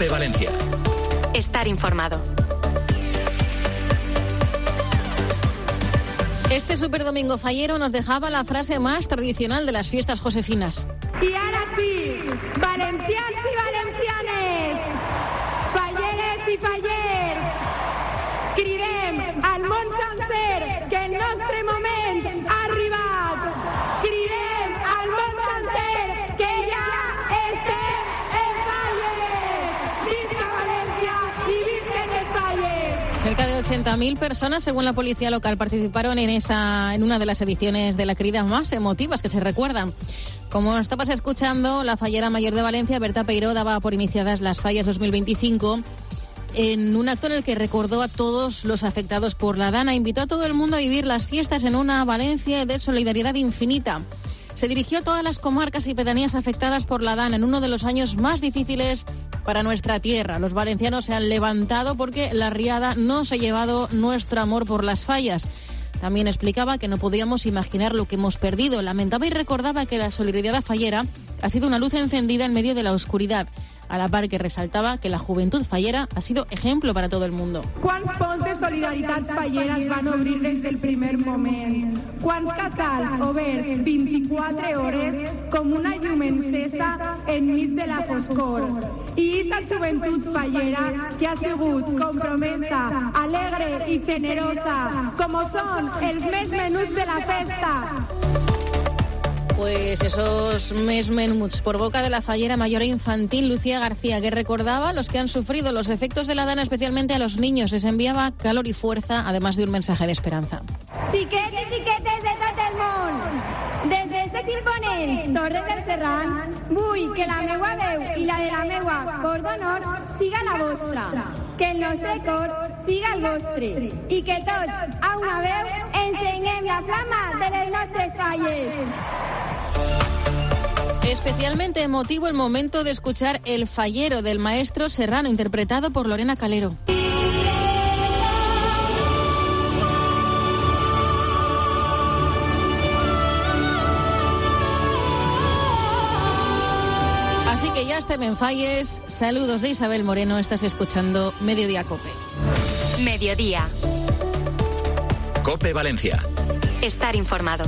COPE Valencia. Estar informado. Este superdomingo fallero nos dejaba la frase más tradicional de las fiestas josefinas. Y ahora sí, valencians i valencianes, falleres i fallers, cridem al món sencer que el nostre moment ha arribat. Cridem al món sencer que ja estem en falles. Visca València i visquen les falles. Cerca de 80.000 personas, según la policía local, participaron en una de las ediciones de la crida más emotivas que se recuerdan. Como estabas escuchando, la fallera mayor de Valencia, Berta Peiró, daba por iniciadas las fallas 2025 en un acto en el que recordó a todos los afectados por la dana. Invitó a todo el mundo a vivir las fiestas en una Valencia de solidaridad infinita. Se dirigió a todas las comarcas y pedanías afectadas por la dana en uno de los años más difíciles para nuestra tierra. Los valencianos se han levantado porque la riada no se ha llevado nuestro amor por las fallas. También explicaba que no podíamos imaginar lo que hemos perdido. Lamentaba y recordaba que la solidaridad fallera ha sido una luz encendida en medio de la oscuridad, a la par que resaltava que la juventud fallera ha sido ejemplo para todo el mundo. Quants ponts de solidaritat fallera es van obrir des del primer moment? Quants casals oberts 24 hores com una llum encesa enmig de la foscor? I esa joventut fallera que ha sigut compromesa, alegre i generosa, com són els més menuts de la festa. Pues esos mes menuts por boca de la fallera mayor infantil Lucía García, que recordaba a los que han sufrido los efectos de la dana, especialmente a los niños. Les enviaba calor y fuerza, además de un mensaje de esperanza. Xiquets i xiquetes de tot el món, des d'estes imponents Torres del Serrans, vull que la meua veu i la de la meua cor d'honor siga la vostra, que el nostre cor siga el vostre i que tots, a una veu, encenguem la flama de les nostres falles. Especialmente emotivo el momento de escuchar El fallero del maestro Serrano, interpretado por Lorena Calero. Así que ya estem en falles. Saludos de Isabel Moreno. Estás escuchando Mediodía Cope. Mediodía. COPE Valencia. Estar informado.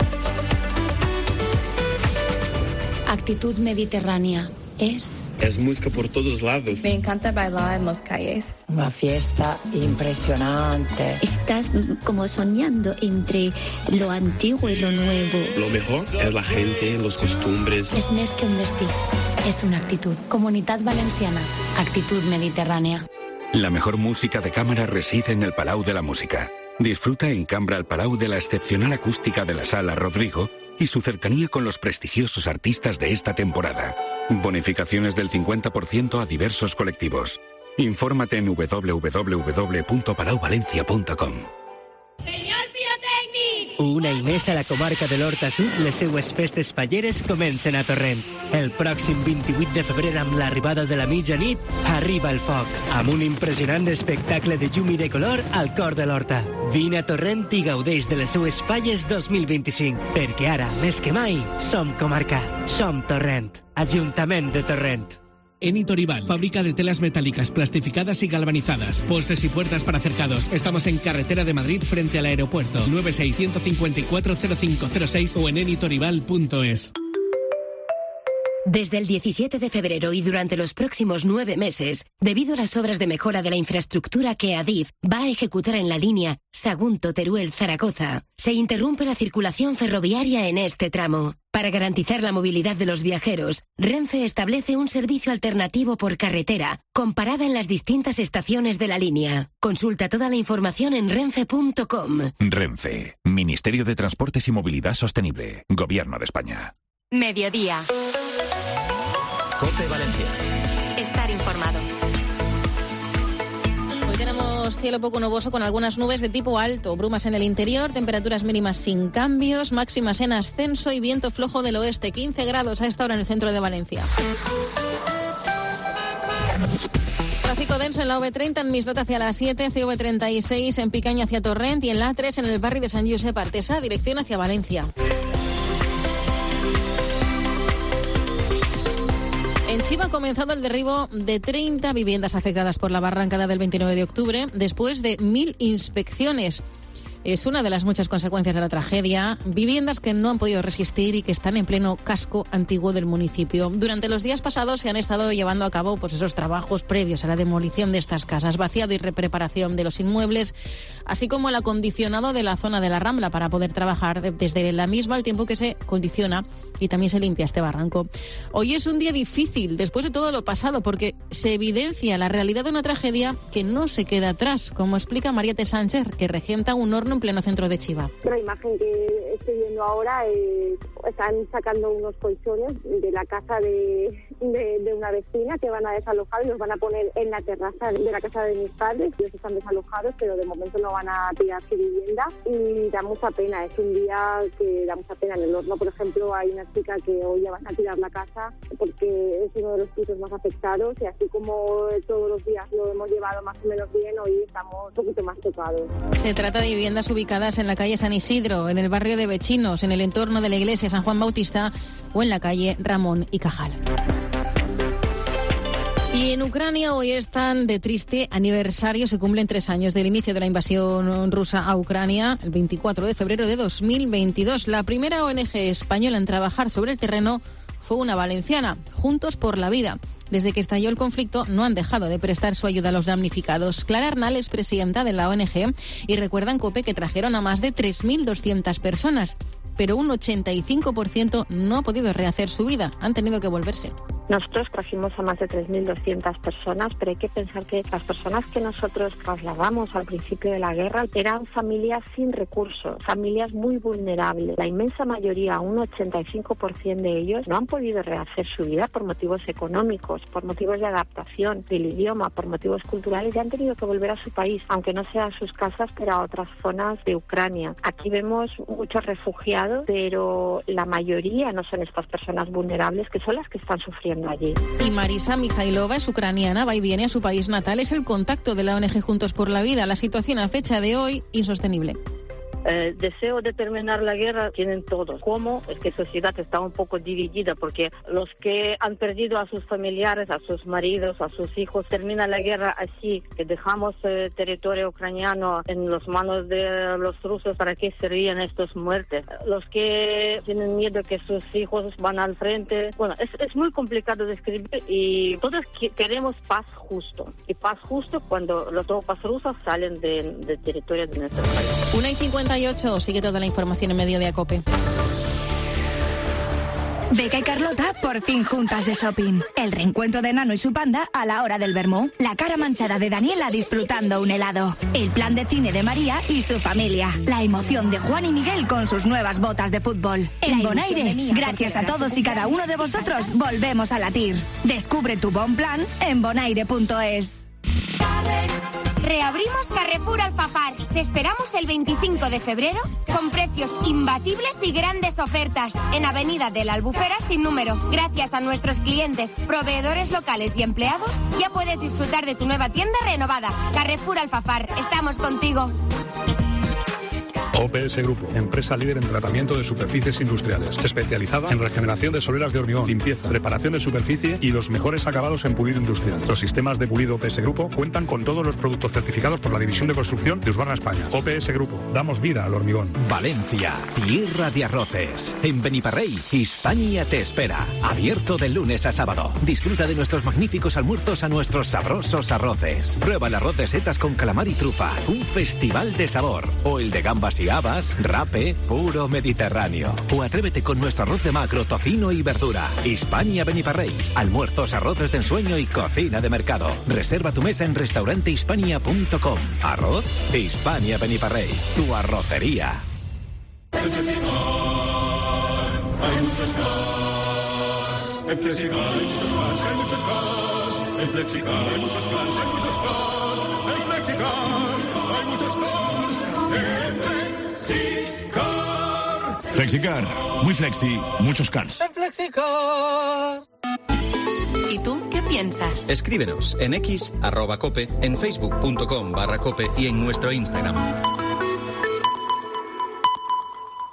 Actitud mediterránea es música por todos lados. Me encanta bailar en las calles. Una fiesta impresionante. Estás como soñando entre lo antiguo y lo nuevo. Lo mejor es la gente, los costumbres. Es més que un destí, es una actitud. Comunitat Valenciana, actitud mediterránea. La mejor música de cámara reside en el Palau de la Música. Disfruta en Cambra el Palau de la excepcional acústica de la Sala Rodrigo y su cercanía con los prestigiosos artistas de esta temporada. Bonificaciones del 50% a diversos colectivos. Infórmate en www.palauvalencia.com. Señor Pirotècnic! Una i més a la comarca de l'Horta Sud, les seues festes falleres comencen a Torrent. El pròxim 28 de febrer, amb l'arribada de la mitjanit, arriba el foc, amb un impressionant espectacle de llum i de color al cor de l'Horta. Vine a Torrent i gaudeix de les seues falles 2025, perquè ara, més que mai, som comarca, som Torrent. Ajuntament de Torrent. Enitorival, fábrica de telas metálicas, plastificadas y galvanizadas, postes y puertas para cercados. Estamos en carretera de Madrid frente al aeropuerto. 96-154-0506 o en enitorival.es. Desde el 17 de febrero y durante los próximos 9 meses, debido a las obras de mejora de la infraestructura que Adif va a ejecutar en la línea Sagunto-Teruel-Zaragoza, se interrumpe la circulación ferroviaria en este tramo. Para garantizar la movilidad de los viajeros, Renfe establece un servicio alternativo por carretera, con parada en las distintas estaciones de la línea. Consulta toda la información en renfe.com. Renfe, Ministerio de Transportes y Movilidad Sostenible, Gobierno de España. Mediodía. COPE Valencia. Estar informado. Hoy tenemos cielo poco nuboso con algunas nubes de tipo alto, brumas en el interior, temperaturas mínimas sin cambios, máximas en ascenso y viento flojo del oeste, 15 grados a esta hora en el centro de Valencia. Tráfico denso en la V30 en Misdot hacia la 7, CV36 en Picaña hacia Torrent y en la 3 en el barrio de Sant Josep Artesa, dirección hacia Valencia. En Chiva ha comenzado el derribo de 30 viviendas afectadas por la barrancada del 29 de octubre, después de 1.000 inspecciones. Es una de las muchas consecuencias de la tragedia. Viviendas que no han podido resistir y que están en pleno casco antiguo del municipio. Durante los días pasados se han estado llevando a cabo esos trabajos previos a la demolición de estas casas, vaciado y repreparación de los inmuebles, así como el acondicionado de la zona de la Rambla para poder trabajar desde la misma al tiempo que se condiciona y también se limpia este barranco. Hoy es un día difícil después de todo lo pasado porque se evidencia la realidad de una tragedia que no se queda atrás, como explica Mariette Sánchez, que regenta un horno en pleno centro de Chiva. La imagen que estoy viendo ahora están sacando unos colchones de la casa de una vecina que van a desalojar y los van a poner en la terraza de la casa de mis padres. Ellos están desalojados, pero de momento no van a tirar su vivienda y da mucha pena. Es un día que da mucha pena. En el horno, por ejemplo, hay una chica que hoy ya van a tirar la casa porque es uno de los pisos más afectados y así como todos los días lo hemos llevado más o menos bien, hoy estamos un poquito más tocados. Se trata de viviendas ubicadas en la calle San Isidro, en el barrio de Bechinos, en el entorno de la iglesia San Juan Bautista o en la calle Ramón y Cajal. Y en Ucrania hoy están de triste aniversario. Se cumplen 3 años del inicio de la invasión rusa a Ucrania, el 24 de febrero de 2022. La primera ONG española en trabajar sobre el terreno fue una valenciana, Juntos por la Vida. Desde que estalló el conflicto no han dejado de prestar su ayuda a los damnificados. Clara Arnal es presidenta de la ONG y recuerda en COPE que trajeron a más de 3.200 personas, pero un 85% no ha podido rehacer su vida. Han tenido que volverse. Nosotros trajimos a más de 3.200 personas, pero hay que pensar que las personas que nosotros trasladamos al principio de la guerra eran familias sin recursos, familias muy vulnerables. La inmensa mayoría, un 85% de ellos, no han podido rehacer su vida por motivos económicos, por motivos de adaptación del idioma, por motivos culturales, y han tenido que volver a su país, aunque no sea a sus casas, pero a otras zonas de Ucrania. Aquí vemos muchos refugiados, pero la mayoría no son estas personas vulnerables, que son las que están sufriendo allí. Y Marisa Mijailova es ucraniana, va y viene a su país natal, es el contacto de la ONG Juntos por la Vida. La situación a fecha de hoy, insostenible. Deseo de terminar la guerra tienen todos. ¿Cómo? Es que la sociedad está un poco dividida porque los que han perdido a sus familiares, a sus maridos, a sus hijos, termina la guerra así, que dejamos territorio ucraniano en las manos de los rusos. ¿Para qué servían estas muertes? Los que tienen miedo que sus hijos van al frente. Bueno, es muy complicado de escribir y todos queremos paz justo. Y paz justo cuando las tropas rusas salen del territorio de nuestro país. 1:58, sigue toda la información en Mediodía COPE. Beca y Carlota por fin juntas de shopping. El reencuentro de Nano y su panda a la hora del vermú. La cara manchada de Daniela disfrutando un helado. El plan de cine de María y su familia. La emoción de Juan y Miguel con sus nuevas botas de fútbol. En Bonaire, gracias a todos y cada uno de vosotros, volvemos a latir. Descubre tu bon plan en bonaire.es. Reabrimos Carrefour Alfafar. Te esperamos el 25 de febrero con precios imbatibles y grandes ofertas en Avenida de la Albufera sin número. Gracias a nuestros clientes, proveedores locales y empleados, ya puedes disfrutar de tu nueva tienda renovada. Carrefour Alfafar, estamos contigo. OPS Grupo, empresa líder en tratamiento de superficies industriales, especializada en regeneración de soleras de hormigón, limpieza, preparación de superficie y los mejores acabados en pulido industrial. Los sistemas de pulido OPS Grupo cuentan con todos los productos certificados por la División de Construcción de Husqvarna España. OPS Grupo, damos vida al hormigón. Valencia, tierra de arroces. En Beniparrey, Hispania te espera. Abierto de lunes a sábado. Disfruta de nuestros magníficos almuerzos a nuestros sabrosos arroces. Prueba el arroz de setas con calamar y trufa. Un festival de sabor. O el de gambas y habas, rape, puro mediterráneo. O atrévete con nuestro arroz de macro, tocino y verdura. Hispania Beniparrey. Almuerzos, arroces de ensueño y cocina de mercado. Reserva tu mesa en restaurantehispania.com. Arroz Hispania Beniparrey. Tu arrocería. En Flexicar hay muchos cars. En Flexicar hay muchos cars, hay muchos cars. En Flexicar hay muchos cars, hay muchos cars. En Flexicar hay muchos cars. Flexicar, muy flexi, muchos cars. En Flexicar. ¿Y tú qué piensas? Escríbenos en x@cope, en facebook.com/cope y en nuestro Instagram.